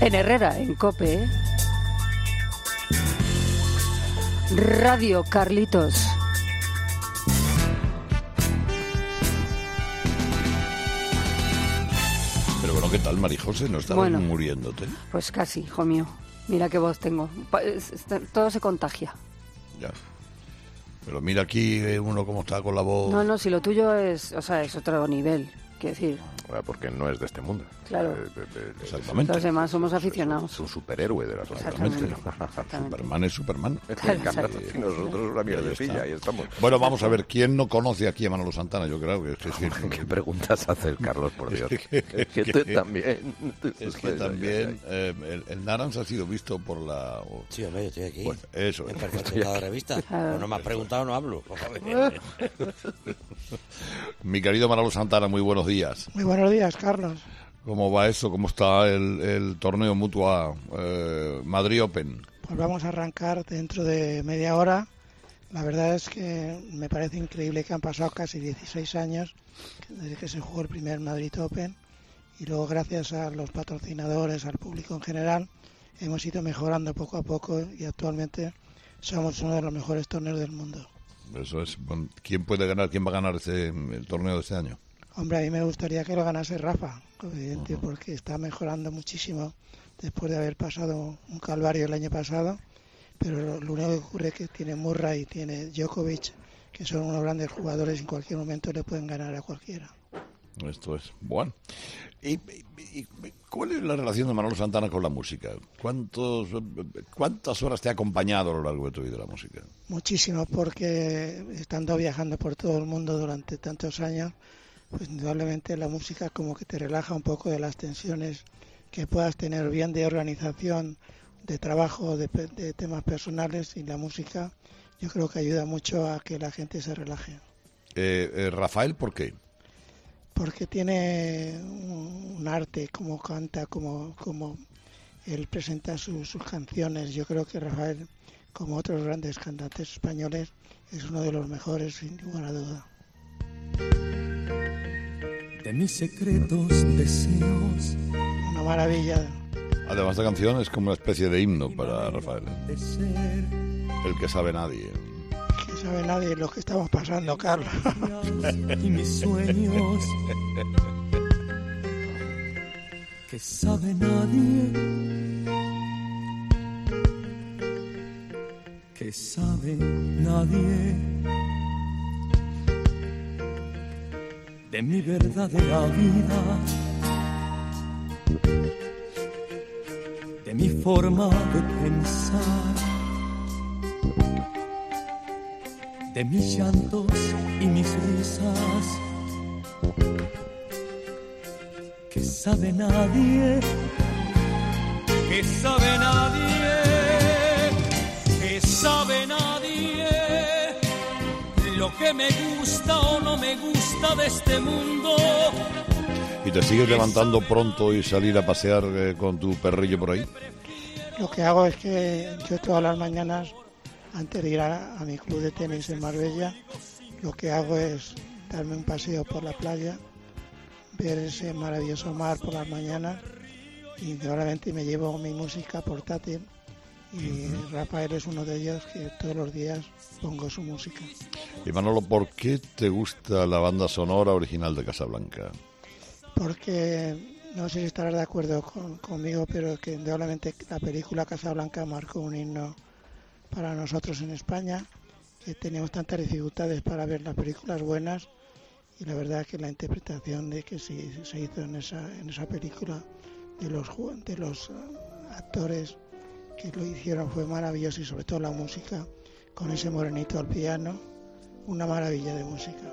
En Herrera, en COPE, ¿eh? Radio Carlitos. Pero bueno, ¿qué tal, Marijose? ¿No estabas muriéndote? Pues casi, hijo mío. Mira qué voz tengo. Todo se contagia. Ya. Pero mira aquí uno cómo está con la voz. No, si lo tuyo es otro nivel, quiero decir. Porque no es de este mundo. Claro. Exactamente. Los demás somos aficionados. Es un superhéroe de la sociedad. Exactamente. Superman es Superman. Y nosotros una mierdecilla, ahí estamos. Bueno, vamos a ver, ¿quién no conoce aquí a Manolo Santana? Yo creo que ¿Qué preguntas haces, Carlos, por Dios? Que tú también. Es que también el Naranja ha sido visto por la... Sí, hombre, yo estoy aquí. Bueno, eso en Perfecto Revista. Pues no me has preguntado, no hablo. Mi querido Manolo Santana, muy buenos días. Muy buenos días, Carlos. ¿Cómo va eso? ¿Cómo está el torneo Mutua Madrid Open? Pues vamos a arrancar dentro de media hora. La verdad es que me parece increíble que han pasado casi 16 años desde que se jugó el primer Madrid Open y luego gracias a los patrocinadores, al público en general, hemos ido mejorando poco a poco y actualmente somos uno de los mejores torneos del mundo. Eso es. ¿Quién puede ganar? ¿Quién va a ganar el torneo de este año? Hombre, a mí me gustaría que lo ganase Rafa, evidente, porque está mejorando muchísimo después de haber pasado un calvario el año pasado, pero lo único que ocurre es que tiene Murray y tiene Djokovic, que son unos grandes jugadores y en cualquier momento le pueden ganar a cualquiera. Esto es bueno. ¿Y cuál es la relación de Manolo Santana con la música? ¿Cuántas horas te ha acompañado a lo largo de tu vida la música? Muchísimo, porque estando viajando por todo el mundo durante tantos años, pues indudablemente la música como que te relaja un poco de las tensiones que puedas tener, bien de organización, de trabajo, de temas personales, y la música yo creo que ayuda mucho a que la gente se relaje. Rafael, ¿por qué? Porque tiene un arte, como canta, como él presenta sus canciones. Yo creo que Rafael, como otros grandes cantantes españoles, es uno de los mejores, sin lugar a duda. De mis secretos deseos. Una maravilla. Además, la canción es como una especie de himno para Rafael. El que sabe nadie. Que sabe nadie lo que estamos pasando, Carlos. Y mis sueños. Que sabe nadie. Que sabe nadie. De mi verdadera vida, de mi forma de pensar, de mis llantos y mis risas, que sabe nadie, que sabe nadie, que sabe nadie, lo que me gusta o no me gusta de este mundo. ¿Y te sigues levantando pronto y salir a pasear con tu perrillo por ahí? Lo que hago es que yo todas las mañanas, antes de ir a mi club de tenis en Marbella, lo que hago es darme un paseo por la playa, ver ese maravilloso mar por las mañanas, y realmente me llevo mi música portátil, y Rafael es uno de ellos que todos los días pongo su música. Y Manolo, ¿por qué te gusta la banda sonora original de Casablanca? Porque no sé si estarás de acuerdo conmigo, pero que indudablemente la película Casablanca marcó un himno para nosotros en España, que teníamos tantas dificultades para ver las películas buenas, y la verdad que la interpretación de que se hizo en esa película de los actores que lo hicieron fue maravilloso, y sobre todo la música con ese morenito al piano, una maravilla de música.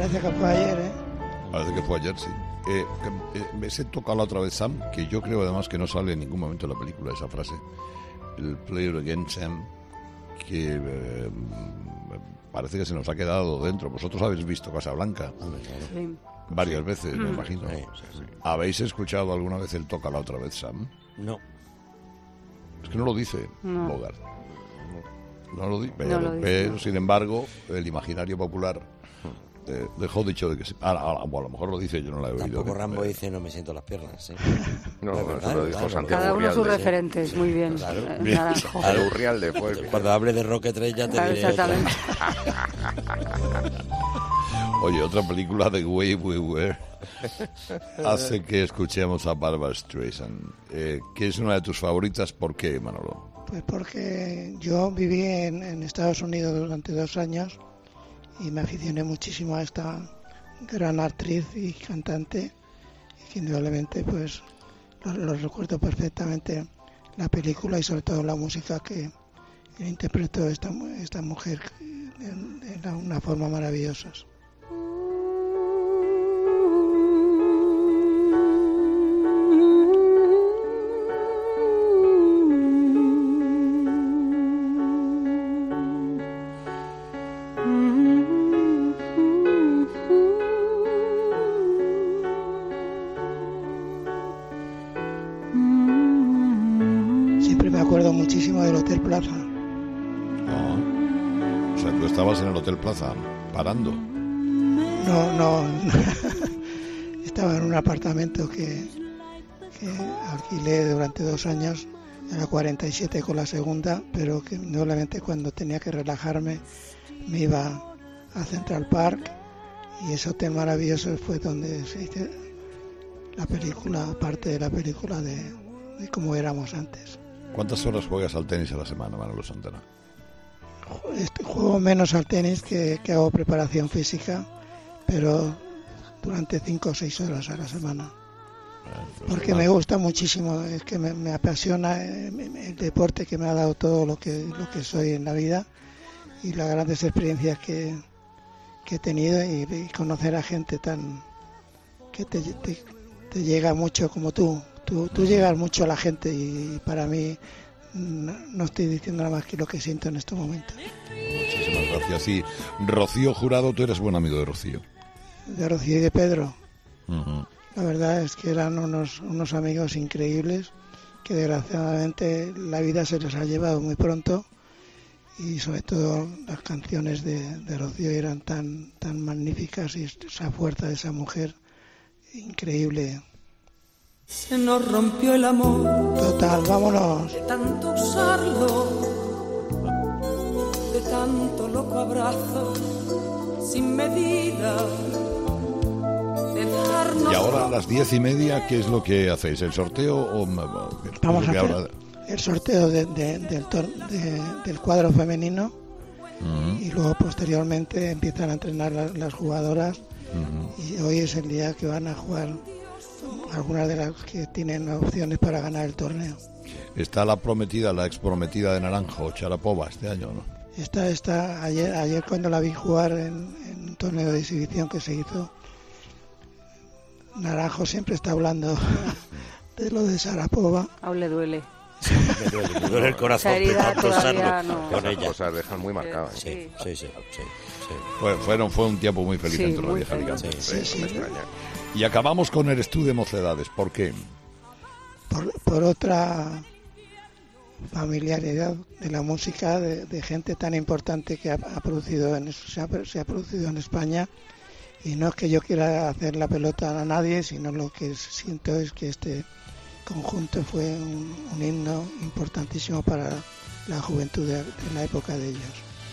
Parece que fue ayer, ¿eh? Parece que fue ayer, sí. Ese toca la otra vez Sam, que yo creo además que no sale en ningún momento de la película esa frase. El play it again, Sam, que parece que se nos ha quedado dentro. Vosotros habéis visto Casablanca Sí. varias veces, me imagino. Sí. ¿Habéis escuchado alguna vez el toca la otra vez, Sam? No. Es que no lo dice No. Bogart. No lo dice. No lo dice, Pero, no. sin embargo, el imaginario popular dejó dicho de que sí. A lo mejor lo dice, yo no la he oído. Tampoco Rambo dice no me siento las piernas. ¿eh? No, Es eso verdad, lo dijo claro. Santiago Cada uno sus Urrialde. referentes, muy bien. Claro. Naranjo. A Urrialde fue. Cuando hable de Roque 3 ya te Claro, diré otra. exactamente. Oye, otra película de Way We Were hace que escuchemos a Barbra Streisand, que es una de tus favoritas. ¿Por qué, Manolo? Pues porque yo viví en Estados Unidos durante 2 años y me aficioné muchísimo a esta gran actriz y cantante, y que indudablemente pues lo recuerdo perfectamente la película y sobre todo la música que interpretó esta mujer de una forma maravillosa. Siempre me acuerdo muchísimo del Hotel Plaza. O sea, tú estabas en el Hotel Plaza, parando. No. Estaba en un apartamento que alquilé durante 2 años. Era 47 con la segunda, pero que indudablemente cuando tenía que relajarme me iba a Central Park, y ese hotel maravilloso fue donde se hizo la película, parte de la película de cómo éramos antes. ¿Cuántas horas juegas al tenis a la semana, Manolo Santana? Juego menos al tenis que hago preparación física, pero durante 5 o 6 horas a la semana. Porque me gusta muchísimo, es que me apasiona el deporte, que me ha dado todo lo que soy en la vida, y las grandes experiencias que he tenido, y conocer a gente tan que te llega mucho como tú llegas mucho a la gente, y para mí no estoy diciendo nada más que lo que siento en estos momentos. Muchísimas gracias. Y Rocío Jurado, tú eres buen amigo de Rocío. De Rocío y de Pedro. Uh-huh. La verdad es que eran unos amigos increíbles, que desgraciadamente la vida se les ha llevado muy pronto, y sobre todo las canciones de Rocío eran tan magníficas, y esa fuerza de esa mujer increíble. Se nos rompió el amor. Total, vámonos. De tanto usarlo, de tanto loco abrazo, sin medida. Y ahora a las 10:30, ¿qué es lo que hacéis? ¿El sorteo o vamos a hacer el sorteo del cuadro femenino? Uh-huh. Y luego posteriormente empiezan a entrenar las jugadoras. Uh-huh. Y hoy es el día que van a jugar algunas de las que tienen opciones para ganar el torneo. ¿Está la ex prometida de Naranjo, Sharapova, este año, no? Está ayer cuando la vi jugar en un torneo de exhibición que se hizo. Naranjo siempre está hablando de lo de Sharapova. Aún le duele. Me duele el corazón de tanto usarlo con ella. Cosas dejan muy marcadas. Sí. Fue un tiempo muy feliz entre la vieja Alicante. Sí. Y acabamos con el estudio de Mocedades. ¿Por qué? Por otra familiaridad de la música, de gente tan importante que se ha producido en España. Y no es que yo quiera hacer la pelota a nadie, sino lo que siento es que este conjunto fue un himno importantísimo para la juventud de la época de ellos.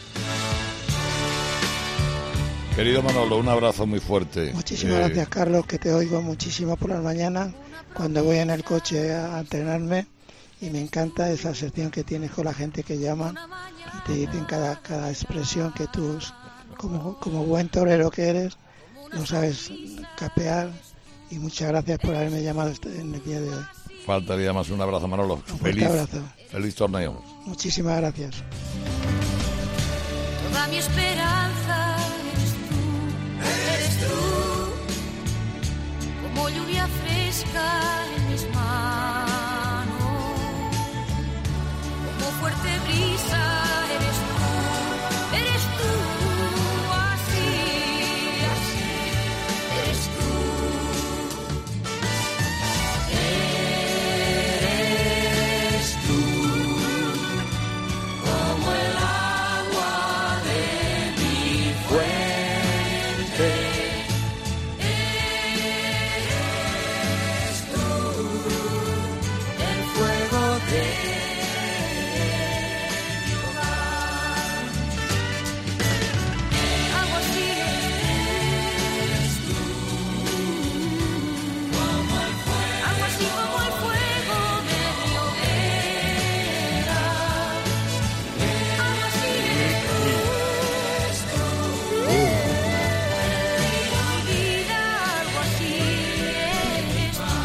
Querido Manolo, un abrazo muy fuerte. Muchísimas gracias, Carlos, que te oigo muchísimo por las mañanas cuando voy en el coche a entrenarme, y me encanta esa sección que tienes con la gente que llama y te dicen cada expresión que tú, como buen torero que eres, lo sabes capear, y muchas gracias por haberme llamado en el día de hoy. Faltaría más. Un abrazo, Manolo. Un abrazo. Feliz torneo. Muchísimas gracias. Toda mi esperanza eres tú, eres como lluvia fresca en mis manos, como fuerte brisa eres tú, así, así, eres tú. Eres tú, como el agua de mi fuente. Eres tú, el fuego de mi hogar. Agua así eres tú, como el fuego. Agua así como el fuego de mi hoguera. Agua así eres tú, mi vida. Algo así eres tú.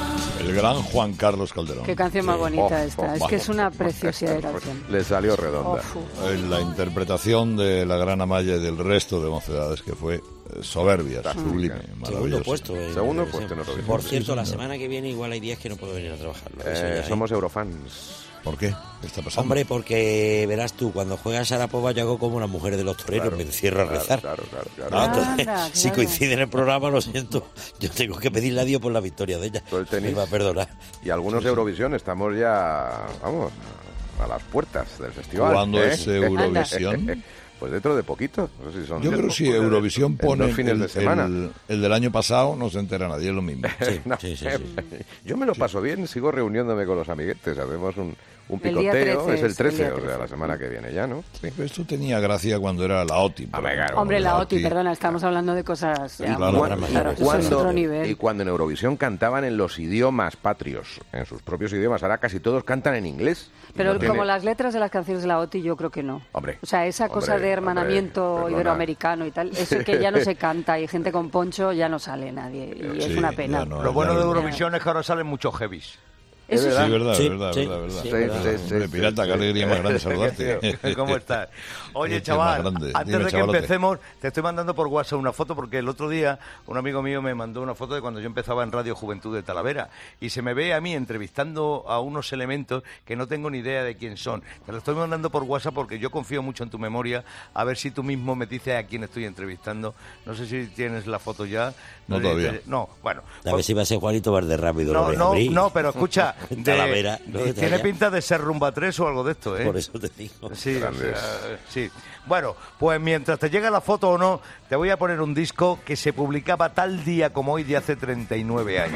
El gran Juan Carlos Calderón. Qué canción más bonita esta. Es que es una Pues, preciosidad de canción. Le salió redonda. En la interpretación de la Gran Amaya y del resto de mocedades, que fue soberbia, sublime, Segundo maravilloso. puesto. Segundo puesto en Eurovisión. Por cierto, la semana que viene igual hay días que no puedo venir a trabajar. Lo aviso ya, ¿eh? Somos eurofans. ¿Por qué? ¿Qué está pasando? Hombre, porque verás tú, cuando juega Sharapova yo hago como las mujeres de los toreros, me encierro a rezar. Claro. Entonces, Anda, si claro. coincide en el programa, lo siento, yo tengo que pedirle a Dios por la victoria de ella. Todo el tenis. Me va a perdonar. Y algunos Eurovisión estamos ya, vamos, a las puertas del festival. ¿Cuándo es Eurovisión? Pues dentro de poquito. No sé si son Yo creo que si Eurovisión en pone 2 fines de semana. el del año pasado, no se entera nadie, es lo mismo. Sí, No, sí. Yo me lo paso bien, sigo reuniéndome con los amiguetes, hacemos un El día picoteo, 13 es el 13, el día o sea, 13. la semana que viene ya, ¿no? Sí. Pero esto tenía gracia cuando era la OTI. por Hombre, ejemplo. claro. Hombre, la OTI, perdona, estamos hablando de cosas ya claro, muy- claro, claro, eso es otro nivel. Y cuando en Eurovisión cantaban en los idiomas patrios, en sus propios idiomas, ahora casi todos cantan en inglés. Pero No como tiene- las letras de las canciones de la OTI, yo creo que no. Hombre, O sea, esa cosa hombre, de hermanamiento perdona. iberoamericano y tal, eso que ya no se canta y gente con poncho ya no sale nadie. Y es Sí, una pena. ya no, Lo bueno ya de no. Eurovisión es que ahora salen muchos heavies. Eso Es sí. Sí, verdad, Sí, verdad, sí, verdad. sí, Hombre, sí, pirata, qué alegría más grande saludarte. ¿Cómo estás? Oye, Qué chaval, más grande. antes Dime, de que chavalote. empecemos, te estoy mandando por WhatsApp una foto porque el otro día un amigo mío me mandó una foto de cuando yo empezaba en Radio Juventud de Talavera y se me ve a mí entrevistando a unos elementos que no tengo ni idea de quién son. Te lo estoy mandando por WhatsApp porque yo confío mucho en tu memoria, a ver si tú mismo me dices a quién estoy entrevistando. No sé si tienes la foto ya. No, todavía. No, bueno. A ver si va a ser Juanito Valderrápido. No, pero escucha, Talavera, no de tiene allá. pinta de ser Rumba 3 o algo de esto, ¿eh? Por eso te digo. Sí, Grandes. sí. Bueno, pues mientras te llega la foto o no, te voy a poner un disco que se publicaba tal día como hoy de hace 39 años.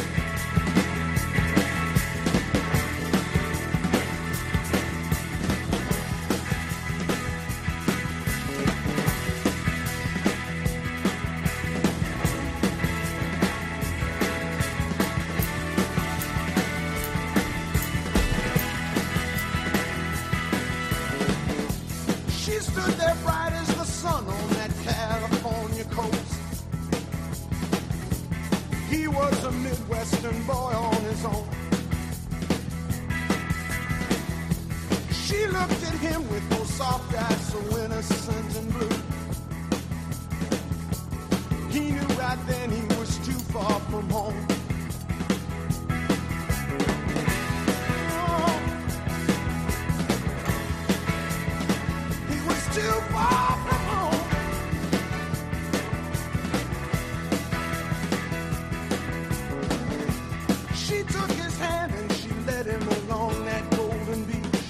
She stood there bright as the sun on that California coast. He was a Midwestern boy on his own. She looked at him with those soft eyes so innocent and blue. He knew right then he was too far from home. Oh, he was too far from home. She took his hand and she led him along that golden beach.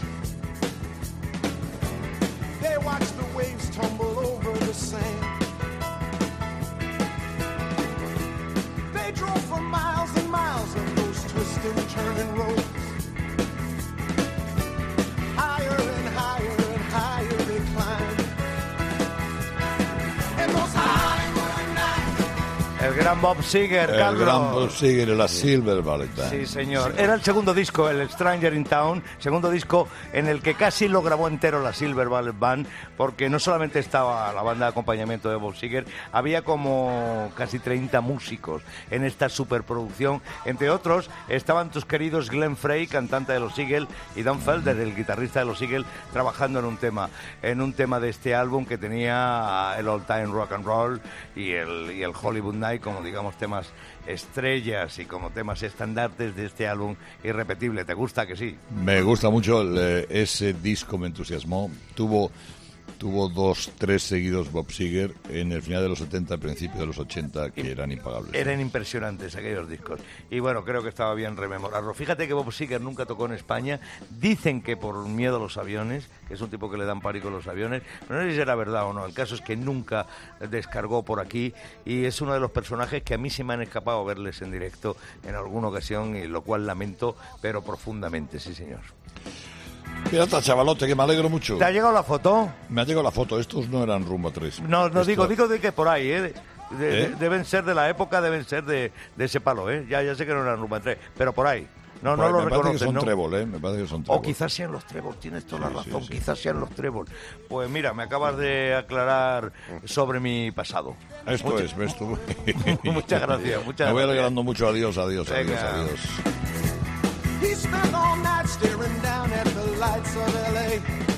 They watched the waves tumble over the sand. They drove for miles and miles of those twisting, turning roads. Higher and higher and higher they climbed. And those Hollywood nights. El gran Bob Seger, El Carlos. gran Bob Seger y la Silver Ballet Band. Sí, señor. Era el segundo disco, el Stranger in Town, segundo disco en el que casi lo grabó entero la Silver Ballet Band, porque no solamente estaba la banda de acompañamiento de Bob Seger, había como casi 30 músicos en esta superproducción. Entre otros, estaban tus queridos Glenn Frey, cantante de los Eagles, y Don Felder, el guitarrista de los Eagles, trabajando en un tema de este álbum que tenía el All Time Rock and Roll y el Hollywood Night, como como, digamos, temas estrellas y como temas estandartes de este álbum irrepetible. ¿Te gusta que sí? Me gusta mucho, ese disco me entusiasmó. Tuvo 2, 3 seguidos Bob Seger en el final de los 70, principio de los 80, que eran impagables. Eran impresionantes aquellos discos. Y bueno, creo que estaba bien rememorarlo. Fíjate que Bob Seger nunca tocó en España. Dicen que por miedo a los aviones, que es un tipo que le dan pánico a los aviones. Pero no sé si será verdad o no. El caso es que nunca descargó por aquí. Y es uno de los personajes que a mí se me han escapado verles en directo en alguna ocasión, y lo cual lamento, pero profundamente, sí señor. Pirata, chavalote, que me alegro mucho. ¿Te ha llegado la foto? Me ha llegado la foto. Estos no eran Rumba 3. No, Esto- digo de que por ahí, ¿eh? ¿Eh? Deben ser de la época, deben ser de ese palo, ¿eh? Ya sé que no eran Rumba 3, pero por ahí. No Pues lo me parece que reconoces, son ¿no? trébol, me parece que son trébol. O quizás sean los trébol, tienes toda la razón, sí. quizás sean los trébol. Pues mira, me acabas de aclarar sobre mi pasado. Esto es, ves tú. Muchas gracias, muchas Me voy gracias. alegrando mucho. Adiós. Venga. He spent all night staring down at the lights of L.A.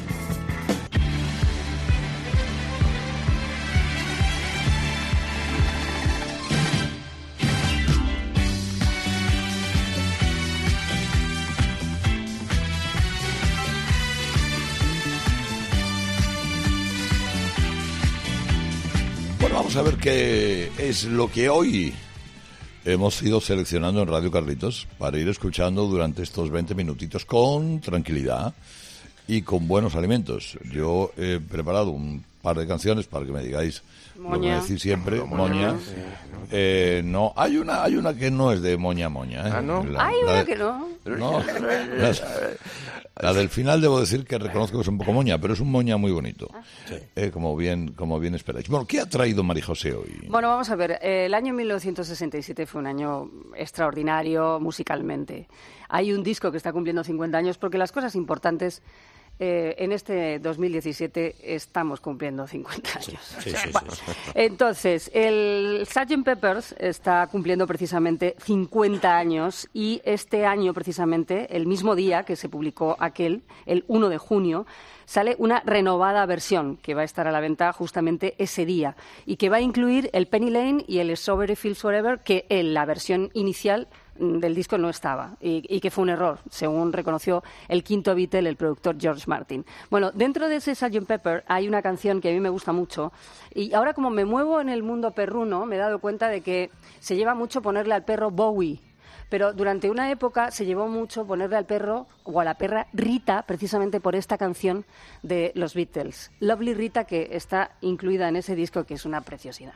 Bueno, vamos a ver qué es lo que hoy hemos ido seleccionando en Radio Carlitos para ir escuchando durante estos 20 minutitos con tranquilidad y con buenos alimentos. Yo he preparado un par de canciones para que me digáis lo que Moña. me decís siempre, moña. No, hay una que no es de moña. Ah, ¿no? Hay una que no. No, la del final debo decir que reconozco que es un poco moña, pero es un moña muy bonito, como bien esperáis. Bueno, ¿qué ha traído María José hoy? Bueno, vamos a ver. El año 1967 fue un año extraordinario musicalmente. Hay un disco que está cumpliendo 50 años porque las cosas importantes en este 2017 estamos cumpliendo 50 años. Sí. Entonces, el Sgt. Pepper's está cumpliendo precisamente 50 años y este año precisamente, el mismo día que se publicó aquel, el 1 de junio, sale una renovada versión que va a estar a la venta justamente ese día y que va a incluir el Penny Lane y el Strawberry Fields Forever, que en la versión inicial del disco no estaba y que fue un error, según reconoció el quinto Beatle, el productor George Martin. Bueno, dentro de ese Sgt. Pepper hay una canción que a mí me gusta mucho y ahora como me muevo en el mundo perruno me he dado cuenta de que se lleva mucho ponerle al perro Bowie. Pero durante una época se llevó mucho ponerle al perro o a la perra Rita, precisamente por esta canción de los Beatles. Lovely Rita, que está incluida en ese disco, que es una preciosidad.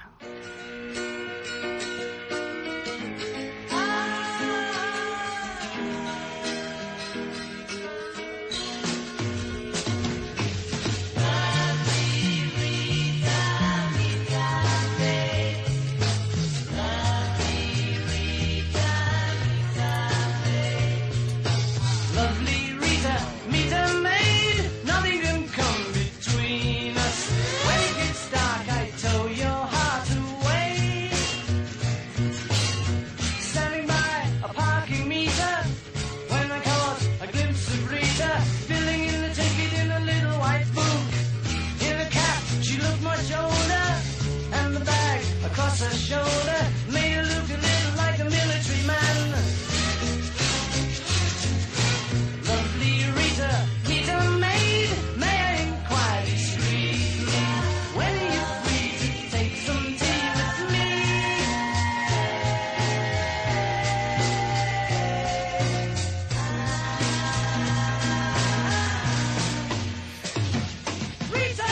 Lovely Rita, meet a maid. Nothing can come between us. When it gets dark, I tow your heart away. Standing by a parking meter, when I caught a glimpse of Rita, filling in the ticket in a little white book. In a cap, she looked much older, and the bag across her shoulder made her look a little like a military man. Lovely Rita, meet a maid. May I inquire discreetly, when are you free to take some tea with me? Rita!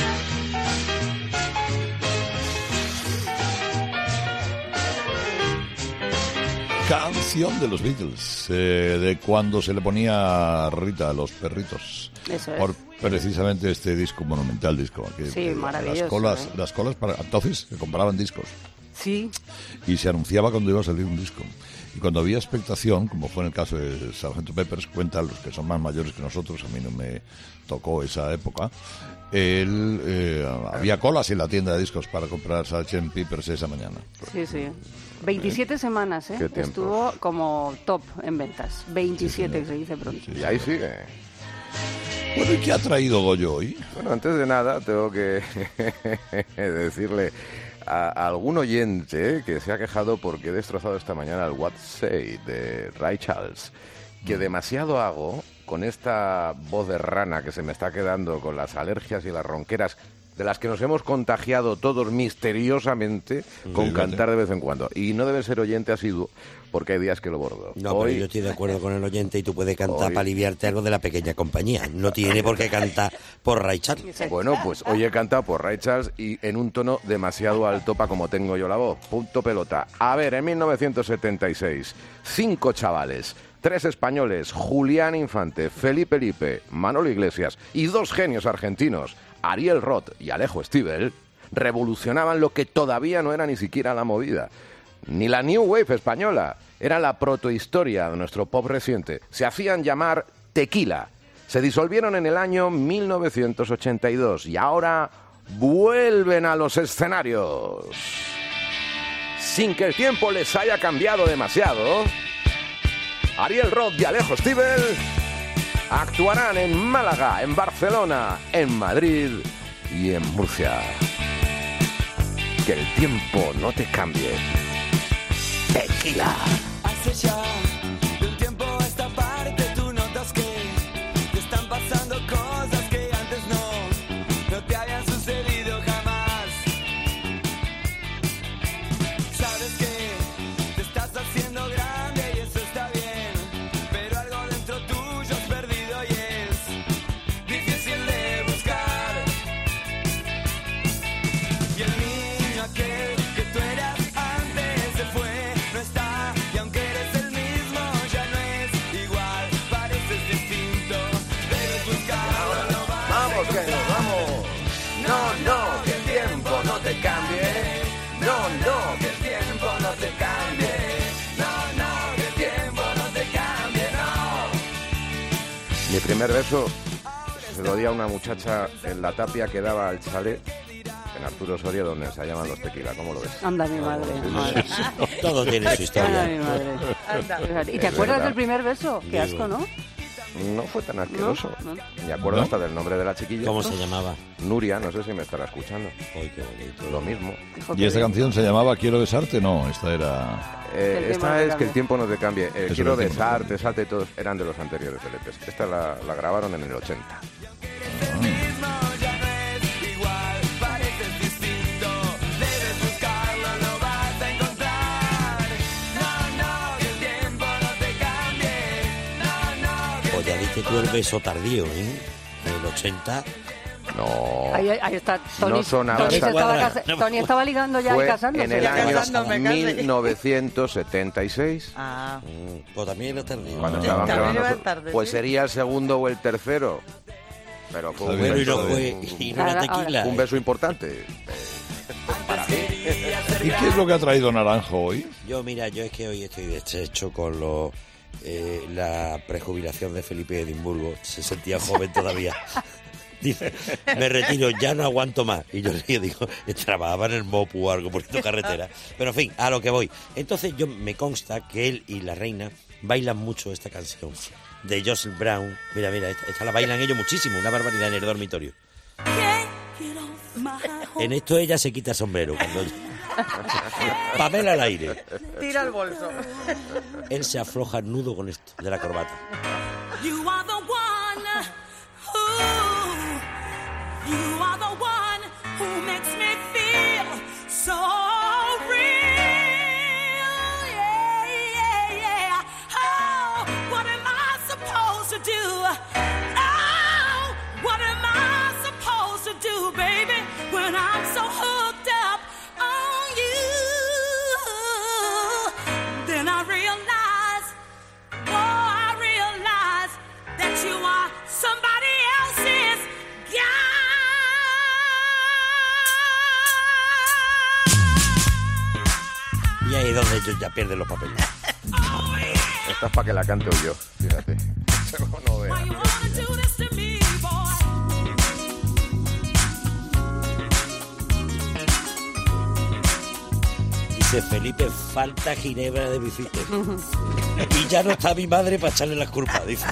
Canción de los Beatles, de cuando se le ponía Rita a los perritos. Eso es. Por precisamente este disco, monumental disco. Que, Sí, maravilloso, Las colas para entonces se compraban discos Sí, y se anunciaba cuando iba a salir un disco. Y cuando había expectación, como fue en el caso de Sgt. Pepper's, cuentan los que son más mayores que nosotros, a mí no me tocó esa época, había colas en la tienda de discos para comprar Sgt. Pepper's esa mañana. sí. 27 semanas, Qué tiempo. estuvo como top en ventas. 27, que se dice pronto. Y ahí sigue. Bueno, ¿y qué ha traído Goyo hoy? Bueno, antes de nada tengo que decirle a algún oyente que se ha quejado porque he destrozado esta mañana el What Say de Ray Charles, que demasiado hago con esta voz de rana que se me está quedando con las alergias y las ronqueras de las que nos hemos contagiado todos misteriosamente con cantar de vez en cuando. Y no debe ser oyente asiduo, porque hay días que lo bordo. No, pero yo estoy de acuerdo con el oyente y tú puedes cantar para aliviarte algo de La Pequeña Compañía. No tiene por qué cantar por Ray Charles. Bueno, pues hoy he cantado por Ray Charles y en un tono demasiado alto para como tengo yo la voz. Punto pelota. A ver, en 1976, 5 chavales, 3 españoles, Julián Infante, Felipe Lipe, Manolo Iglesias y 2 genios argentinos, Ariel Roth y Alejo Stivel, revolucionaban lo que todavía no era ni siquiera la movida, ni la New Wave española, era la protohistoria de nuestro pop reciente. Se hacían llamar Tequila, se disolvieron en el año 1982 y ahora vuelven a los escenarios. Sin que el tiempo les haya cambiado demasiado, Ariel Roth y Alejo Stivel actuarán en Málaga, en Barcelona, en Madrid y en Murcia. Que el tiempo no te cambie. Tequila. Hace ya de un tiempo a esta parte tú notas que te están pasando cosas que antes no te habían sucedido jamás. Sabes que te estás haciendo grande y eso está bien, pero algo dentro tuyo es perdido y es difícil de buscar. Y el niño aquel que tú eras antes se fue, no está, y aunque eres el mismo ya no es igual, pareces distinto, debes buscarlo, no vas a Vamos, que nos vamos. No, que el tiempo no te cambie. No, que el tiempo no te cambie, no, que el tiempo no te cambie, no. Mi primer beso se lo di a una muchacha en la tapia que daba al chalet en Arturo Soria, donde ensayaban los Tequila. ¿Cómo lo ves? Anda mi madre. Todo tiene su Anda historia. mi madre. ¿Y te acuerdas del primer beso? Qué asco, ¿no? No fue tan asqueroso. No. Me acuerdo hasta del nombre de la chiquilla. ¿Cómo se llamaba? Nuria, no sé si me estará escuchando. Ay, qué bonito. Lo mismo. ¿Y esta canción se llamaba Quiero besarte? No, esta era... El tiempo Esta no te es cambie. Que el tiempo no te cambie. Eso Quiero es el tiempo. besarte, salte, todos eran de los anteriores LPs. Esta la grabaron en el 80. Mismo ya no es igual, pareces distinto, debes buscarlo, lo vas a encontrar. No, que el tiempo no te cambie, no, que Pues ya diste tú el beso tardío, ¿eh? El 80. No. Ahí está. Tony, No sonaba Tony, se esa- estaba cuadra. Tony estaba ligando ya y Fue casándose. en el Ya año casándose. 1976. Ah, Pues también era tardío. Cuando Sí, estaban también grabando. iba tarde, Pues sí. sería el segundo o el tercero. Pero fue un Bueno, y no beso, fue y no era Ahora- tequila. un beso importante. ¿Y qué es lo que ha traído Naranjo hoy? Yo es que hoy estoy deshecho con la prejubilación de Felipe de Edimburgo. Se sentía joven todavía. Dice, me retiro, ya no aguanto más. Y yo le digo, trabajaba en el MOPU o algo, poniendo carretera. Pero en fin, a lo que voy. Entonces me consta que él y la reina bailan mucho esta canción de Joseph Brown. Mira, esta la bailan ellos muchísimo, una barbaridad en el dormitorio. En esto ella se quita el sombrero. Cuando Pamela al aire. tira el bolso. Él se afloja el nudo con esto de la corbata. You are the one who makes me feel so real. Yeah. Oh, what am I supposed to do? Oh, what am I supposed to do, baby, when I'm so hooked up on you? Then I realize that you are somebody else's guy. Y ahí es donde ellos ya pierden los papeles. Esta es para que la cante yo, fíjate. No veas. Why you wanna do this to me, boy? Dice Felipe, falta ginebra de bicicleta. Y ya no está mi madre para echarle las culpas, dice.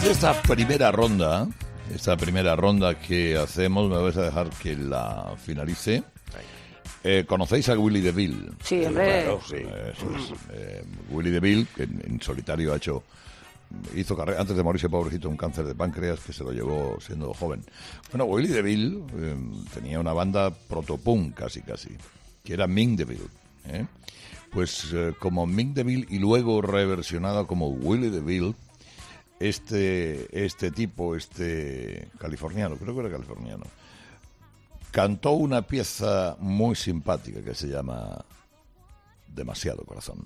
de esta primera ronda que hacemos, me vais a dejar que la finalice. ¿Conocéis a Willy DeVille? Sí, hombre. Claro, sí. Eso es. Willy DeVille, que en solitario hizo carrera, antes de morirse, pobrecito, un cáncer de páncreas que se lo llevó siendo joven. Bueno, Willy DeVille tenía una banda protopunk casi, que era Ming DeVille. Pues como Ming DeVille y luego reversionado como Willy DeVille, este tipo californiano, creo que era californiano, cantó una pieza muy simpática que se llama Demasiado Corazón.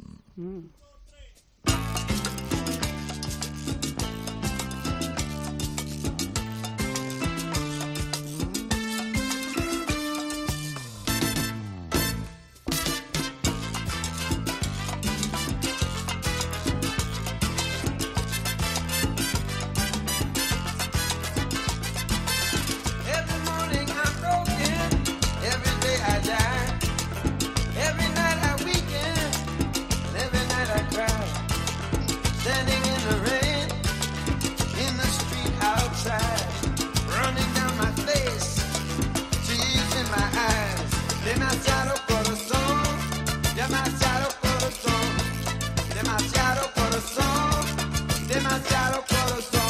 Every morning I'm broken, every day I die, every night I weaken, and every night I cry. Standing in the rain, in the street outside, running down my face, tears in my eyes. Demasiado corazón, demasiado corazón, demasiado corazón, demasiado corazón.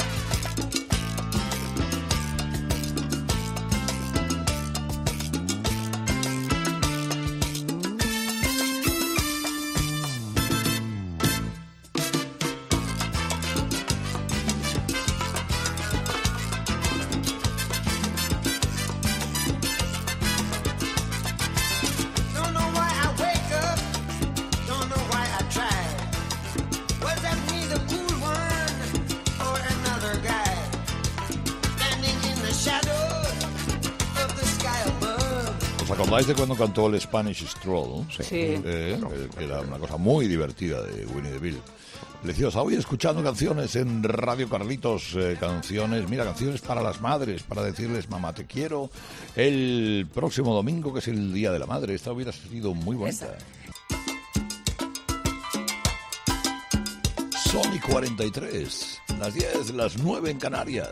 Don't know why I wake up, don't know why I try. Was that me, the cool one, or another guy? Standing in the shadow of the sky above. ¿Os acordáis de cuando cantó el Spanish Stroll? Sí. Que era una cosa muy divertida de Willy DeVille. Preciosa. Hoy escuchando canciones en Radio Carlitos, canciones para las madres, para decirles mamá te quiero, el próximo domingo que es el Día de la Madre. Esta hubiera sido muy bonita. Sony 43, las 10, las 9 en Canarias.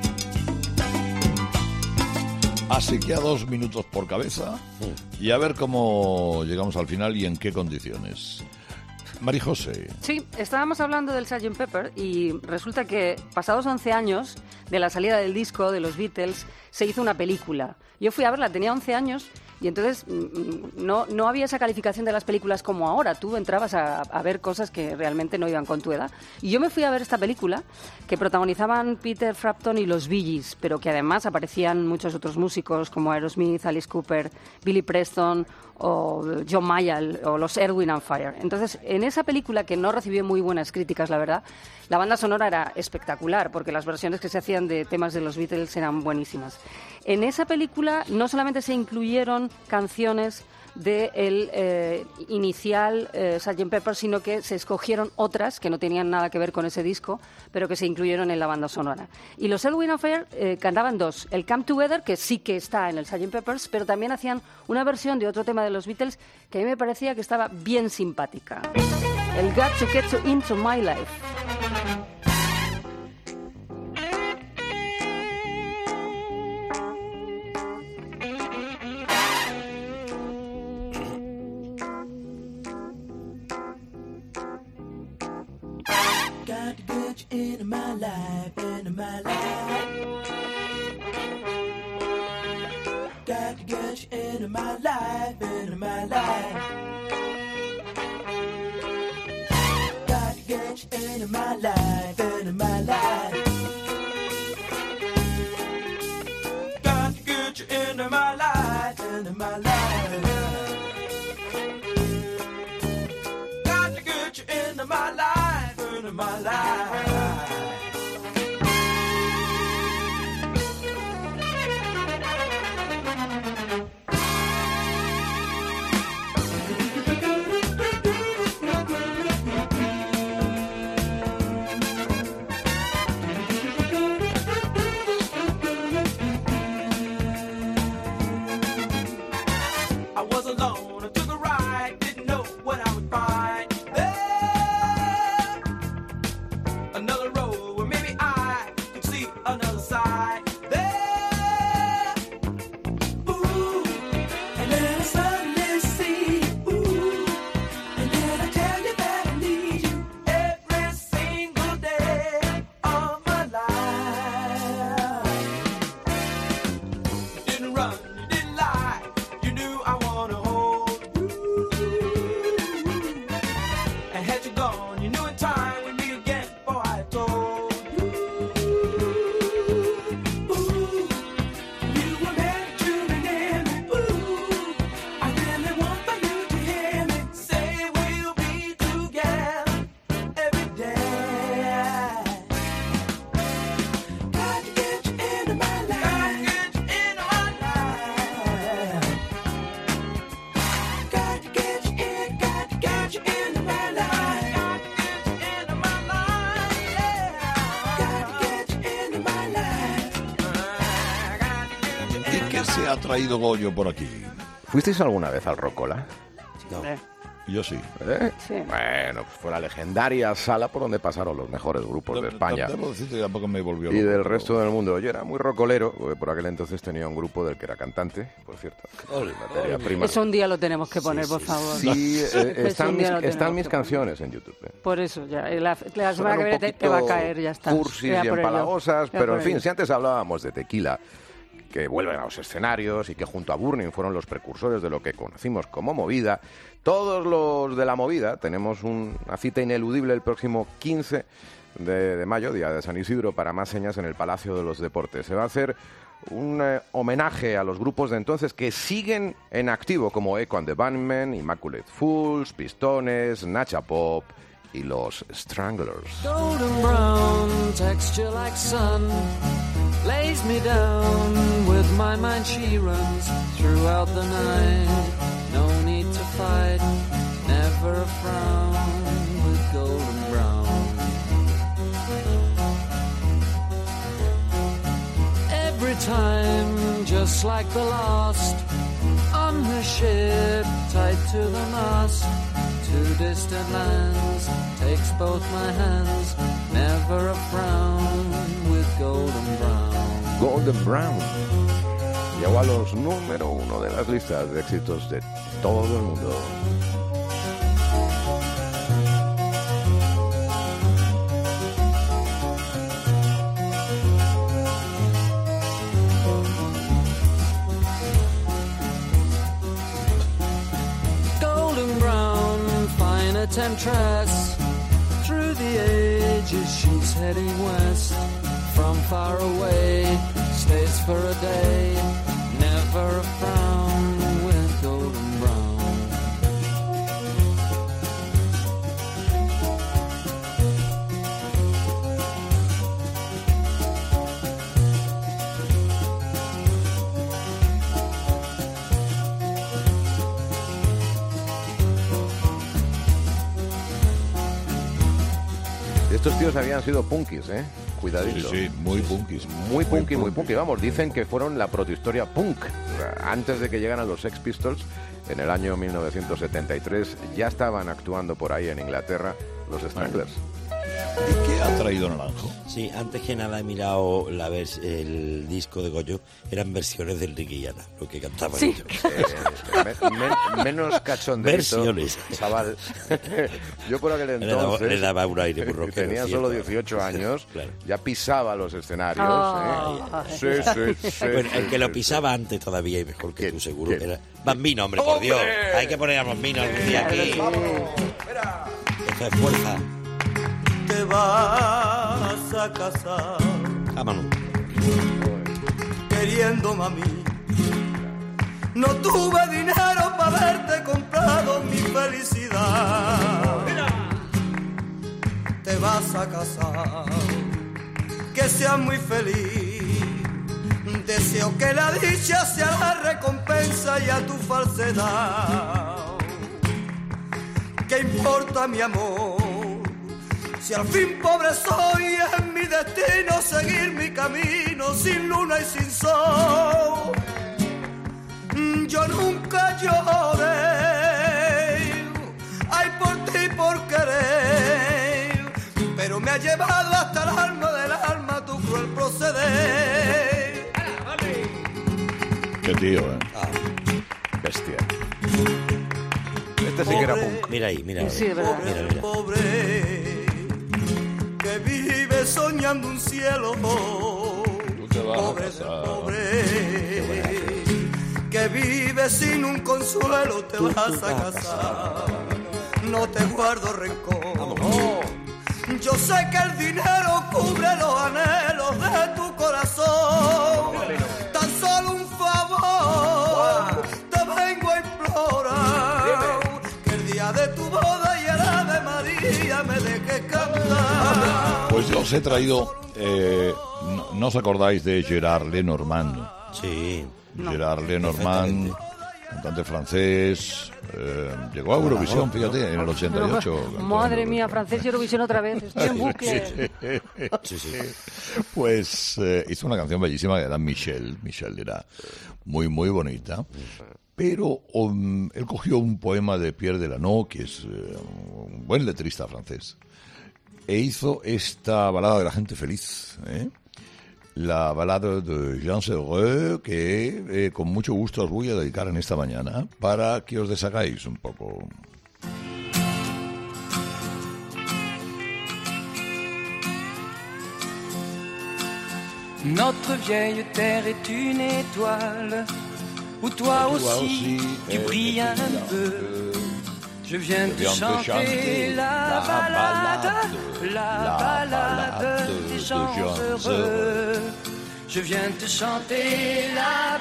Así que a 2 minutos por cabeza y a ver cómo llegamos al final y en qué condiciones. María José. Sí, estábamos hablando del Sgt. Pepper y resulta que pasados 11 años de la salida del disco de los Beatles se hizo una película. Yo fui a verla, tenía 11 años y entonces no había esa calificación de las películas como ahora. Tú entrabas a ver cosas que realmente no iban con tu edad. Y yo me fui a ver esta película que protagonizaban Peter Frampton y los Bee Gees, pero que además aparecían muchos otros músicos como Aerosmith, Alice Cooper, Billy Preston o John Mayall o los Earth, Wind and Fire. Entonces, en esa película, que no recibió muy buenas críticas, la verdad, la banda sonora era espectacular porque las versiones que se hacían de temas de los Beatles eran buenísimas. En esa película no solamente se incluyeron canciones del inicial Sgt. Pepper, sino que se escogieron otras que no tenían nada que ver con ese disco, pero que se incluyeron en la banda sonora. Y los Earth, Wind and Fire cantaban dos: el Come Together, que sí que está en el Sgt. Peppers, pero también hacían una versión de otro tema de los Beatles que a mí me parecía que estaba bien simpática. El Got to Get You Into My Life. Got to get you into my life, into my life. Got to get you into my life, into my life. Got to get you into my life, into my life. Got to get you into my life, into my life. Got to get you into my life, into my life. I was alone, I took a ride, didn't know what I would find. There, another road where ha traído Goyo por aquí? ¿Fuisteis alguna vez al Rocola? No. Yo sí. ¿Eh? Sí. Bueno, pues fue la legendaria sala por donde pasaron los mejores grupos de España Debo decirte que tampoco me volvió y loco, del pero- resto del mundo. Yo era muy rocolero, porque por aquel entonces tenía un grupo del que era cantante, por cierto. Ole, Materia prima. Eso un día lo tenemos que poner, por favor. Sí, Eso están un mis, día lo están tenemos mis que canciones en YouTube. Por eso, ya. La semana Suenan que un viene te poquito va a caer, ya está. cursis Voy a y por ello. empalagosas, Voy a pero por en fin, ello. si antes hablábamos de Tequila, que vuelven a los escenarios y que junto a Burning fueron los precursores de lo que conocimos como movida, todos los de la movida tenemos una cita ineludible el próximo 15 de mayo, día de San Isidro, para más señas en el Palacio de los Deportes. Se va a hacer un homenaje a los grupos de entonces que siguen en activo, como Echo and the Bunnymen, Immaculate Fools, Pistones, Nacha Pop y los Stranglers. Golden brown texture like sun lays me down. With my mind she runs throughout the night. No need to fight, never a frown with golden brown. Every time, just like the last, on her ship tied to the mast. To distant lands, takes both my hands, never a frown with golden brown. Golden Brown llegó a los número 1 de las listas de éxitos de todo el mundo. Golden brown, fine temptress. Through the ages she's heading west. From far away, stays for a day. Never a frown with golden brown. Estos tíos habían sido punkis, ¿eh? Cuidadito. Sí, sí, muy punkis. Muy punky, muy punky. Vamos, dicen que fueron la protohistoria punk. Antes de que llegaran los Sex Pistols, en el año 1973, ya estaban actuando por ahí en Inglaterra los Stranglers. ¿Y qué ha traído Naranjo? Sí, antes que nada he mirado el disco de Goyo, eran versiones de Enrique y Ana, lo que cantaban Sí. ellos. Menos cachonderito, Versiones. chaval. Yo por aquel Le daba- entonces le daba un aire muy rockero, tenía cierto. solo 18 años, Claro. ya pisaba los escenarios. Ah. Sí, sí, sí. Bueno, el que lo sí, pisaba antes todavía y mejor que ¿Quién? tú seguro ¿Quién? era Bambino, hombre, por Dios. ¡Hombre! Hay que poner a Bambino algún día aquí. Esto es fuerza. Te vas a casar Vámonos. queriéndome a mí. No tuve dinero para haberte comprado mi felicidad. Te vas a casar, que seas muy feliz. Deseo que la dicha sea la recompensa y a tu falsedad. ¿Qué importa mi amor? Si al fin pobre soy, es mi destino seguir mi camino sin luna y sin sol. Yo nunca lloré, ay por ti por querer, pero me ha llevado hasta el alma del alma tu cruel proceder. Qué tío, ¿eh? Bestia. Este sí que era punk. Mira ahí, mira. Sí, es verdad. Mira, mira. Pobre que vive soñando un cielo. Tú te vas a Pobre del casar. pobre que vive sin un consuelo, te vas a casar. No te guardo rencor. Yo sé que el dinero cubre los anhelos de tu corazón. Tan solo un favor te vengo a implorar. Que el día de tu boda y el Ave María me dejes cantar. Pues yo os he traído... ¿no os acordáis de Gerard Lenormand? Sí. Gerard Lenormand, cantante francés, llegó a Eurovisión, fíjate, en el 88. Madre mía, francés y Eurovisión otra vez, estoy en bucle. Pues hizo una canción bellísima que era Michel era muy, muy bonita. Pero él cogió un poema de Pierre Delano, que es un buen letrista francés, e hizo esta balada de la gente feliz, la balada de Gens Heureux, que con mucho gusto os voy a dedicar en esta mañana para que os deshagáis un poco. Notre vieille terre est une étoile où toi aussi tu brilles un peu. Je viens te chanter la balade des gens heureux. Je viens te chanter la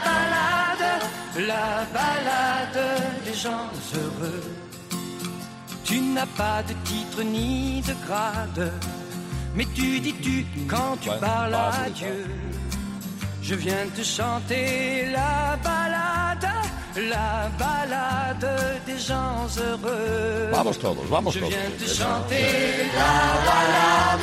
balade des gens heureux. Tu n'as pas de titre ni de grade, mais tu dis tu quand tu parles à Dieu. Je viens te chanter la balade des gens heureux. Vamos todos. Je viens te chanter la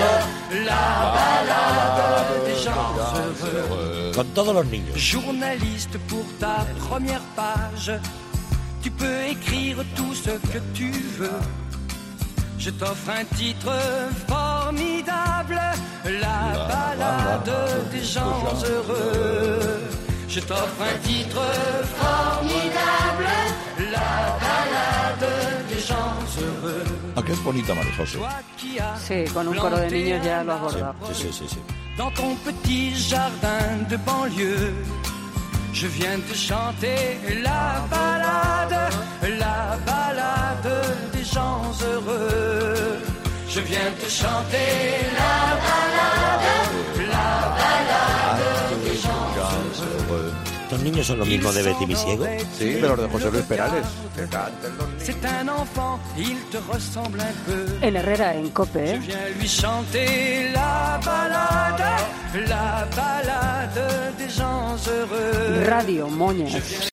balade des gens heureux. Con todos los niños. Journaliste pour ta première page, tu peux écrire tout ce que tu veux. Je t'offre un titre formidable, la balade des gens heureux. Je t'offre un titre formidable, la balade des gens heureux. Ah, que es bonita, María José. Sí, con un coro de niños ya lo has bordado. Sí. Dans ton petit jardin de banlieue, je viens te chanter la balade des gens heureux. Je viens te chanter la balade des gens heureux. Estos niños son los mismos de Betty mi ciego. Sí, de los de José Luis Perales. Que canten los niños. C'est un enfant, il te ressemble un peu. En Herrera, en COPE, Je viens lui chanter la balade des gens heureux. Radio Moñas.